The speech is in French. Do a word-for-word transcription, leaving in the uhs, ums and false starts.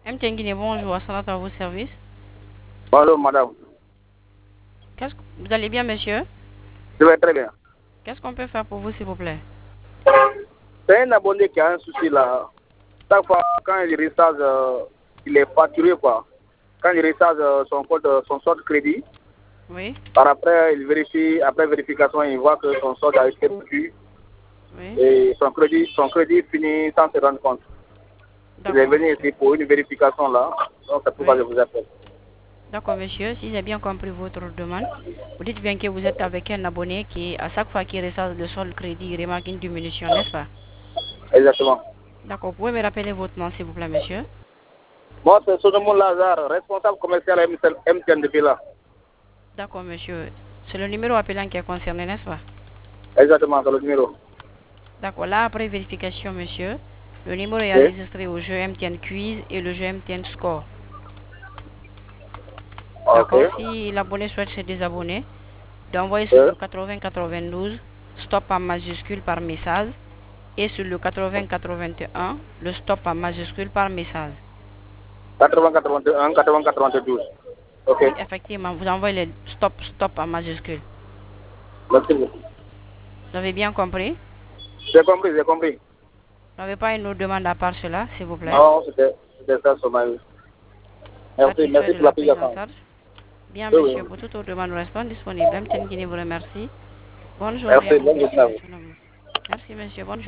M T N Guinée, bonjour, Assalat à vos services. Bonjour, madame. Qu'est-ce que... Vous allez bien, monsieur? Je vais très bien. Qu'est-ce qu'on peut faire pour vous, s'il vous plaît? C'est un abonné qui a un souci là. Chaque fois, quand il recharge, euh, il est facturé, quoi. Quand il recharge euh, son code, euh, son solde crédit, Oui, par après, il vérifie, après vérification, il voit que son solde a été reçu oui. et son crédit, son crédit finit sans se rendre compte. Il est D'accord, venu monsieur. ici pour une vérification là. Donc, c'est pourquoi je Oui. vous appelle. D'accord, monsieur. Si j'ai bien compris votre demande, vous dites bien que vous êtes avec un abonné qui, à chaque fois qu'il recharge le solde crédit, il remarque une diminution, n'est-ce pas? Exactement. D'accord. Vous pouvez me rappeler votre nom, s'il vous plaît, monsieur? Moi, c'est Solomon Lazare, responsable commercial M T N depuis là. D'accord, monsieur. C'est le numéro appelant qui est concerné, n'est-ce pas? Exactement, c'est le numéro. D'accord. Là, après vérification, monsieur, le numéro est Oui. enregistré au jeu M T N Quiz et le jeu M T N Score. Ok. D'accord. Si l'abonné souhaite se désabonner, d'envoyer sur Oui. le quatre-vingts quatre-vingt-douze, stop en majuscule par message, et sur le quatre-vingts quatre-vingt-un, le stop en majuscule par message. quatre-vingts quatre-vingt-un, quatre-vingts quatre-vingt-douze. Ok. Oui, effectivement, vous envoyez le stop, stop en majuscule. Merci beaucoup. Vous avez bien compris? J'ai compris, j'ai compris. Vous n'avez pas une autre demande à part cela, s'il vous plaît? Non, c'était c'était ça sur ma vie. Merci, Satisfait merci de pour la la prise prise en en charge. charge? Bien, Oui, oui. monsieur, pour toute autre demande, nous restons disponibles. M T N Guinée vous remercie. Bonne journée à Merci, vous, bonne journée à monsieur vous. Solomon. Merci, monsieur. Bonne journée.